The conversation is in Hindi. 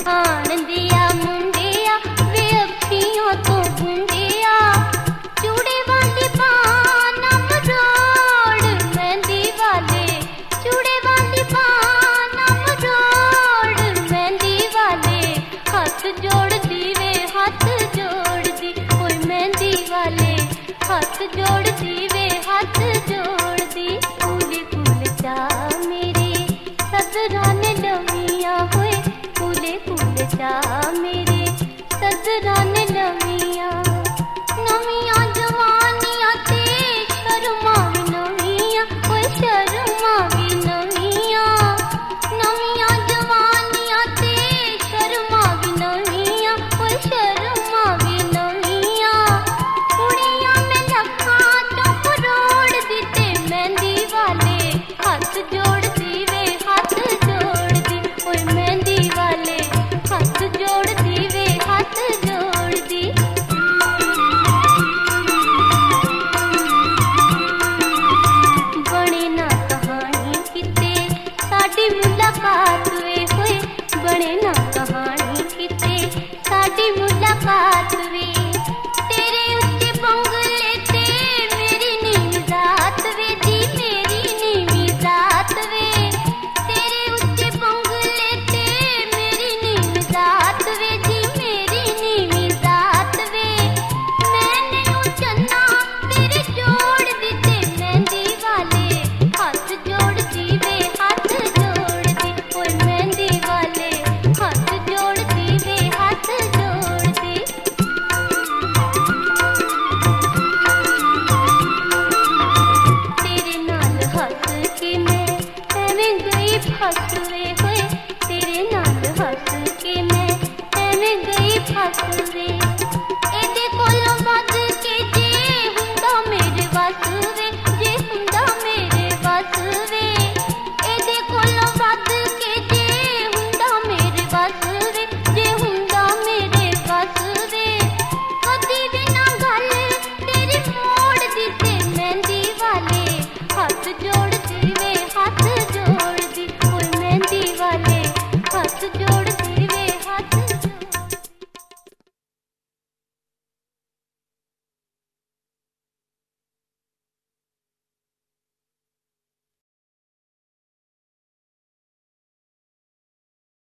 आण दिया मुंडिया वे अखियों तो गुंडिया चूड़े वाली बान अमरोड़ मेहंदी वाले चूड़े वाली बान अमरोड़ मेहंदी वाले हाथ जोड़ दी वे हाथ जोड़ दी कोई मेहंदी वाले हाथ जोड़ दी वे हाथ जोड़ दी फूले फूल जा मेरे सदरा ने लवियां हुए फूले फूल जा मेरे सदरा ने लवियां नवियां जवानियां ते शर्मा भी नवियां ओए शर्मा भी नवियां नवियां जवानियां ते शर्मा भी नवियां ओए शर्मा भी नवियां कुड़ियां में लखा तो करोड़ दिते मेहंदी वाले हाथ जोड़ दी वे हाथ जोड़ दी ओए मेहंदी वाले हाथ जोड़ दी वे हाथ जोड़ दी बने ना कहानी किते साडी मुलाकात वे होए बने ना कहानी किते साडी मुलाकात वे तेरे उच्चे बंगले ते मेरी नींद रात वे दी मेरी नींद रात वे तेरे उच्चे बंगले ते मेरी नींद रात वे दी मेरी नींद रात वे मैंने चन्ना तेरे जोड़ दिते मेहंदी वाले हाथ जोड़ दी वे हाथ जोड़ दी ओए मेहंदी वाले हाथ जोड़ दी वे हाथ जोड़ दी तेरे नाल हंस के मैं एवें गई फस वे होए तेरे नाल हंस के